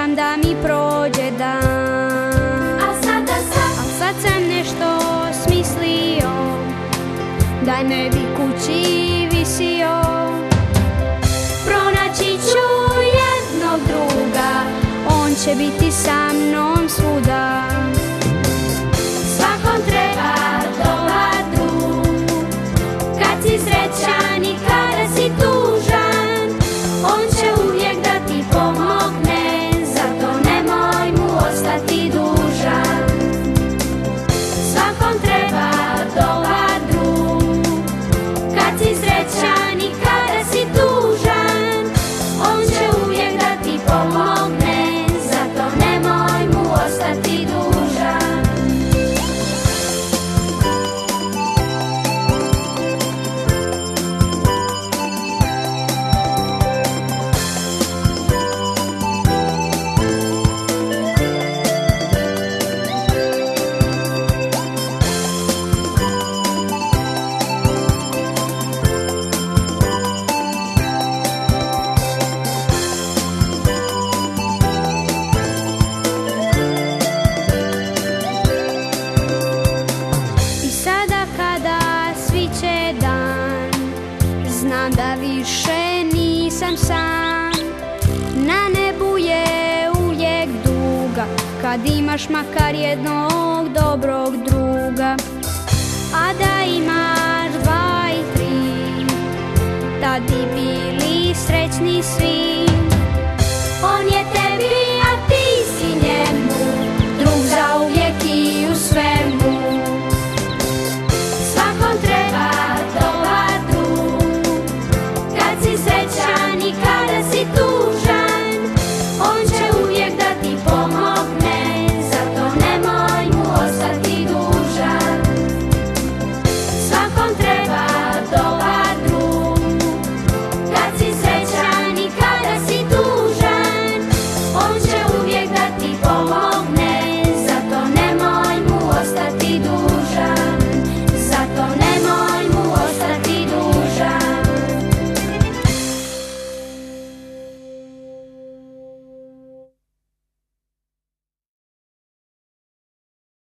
čekam da mi prođe dan. A sad sam nešto smislio, da ne bi kući visio. Pronaći ću jednog druga, on će biti sa mnom svuda. Svakom treba dobar drug, kad si srećan i kada si tužan, on će uvijek da ti pomogne, zato nemoj mu ostati dužan. Svakom treba dobar drug, kad si srećan i kada si tužan, on će uvijek da ti pomogne, zato nemoj mu ostati dužan. Znam da više nisam sam, na nebu je uvijek duga, kad imaš makar jednog dobrog druga. A da imaš dva i tri, tad bi bili srećni svi.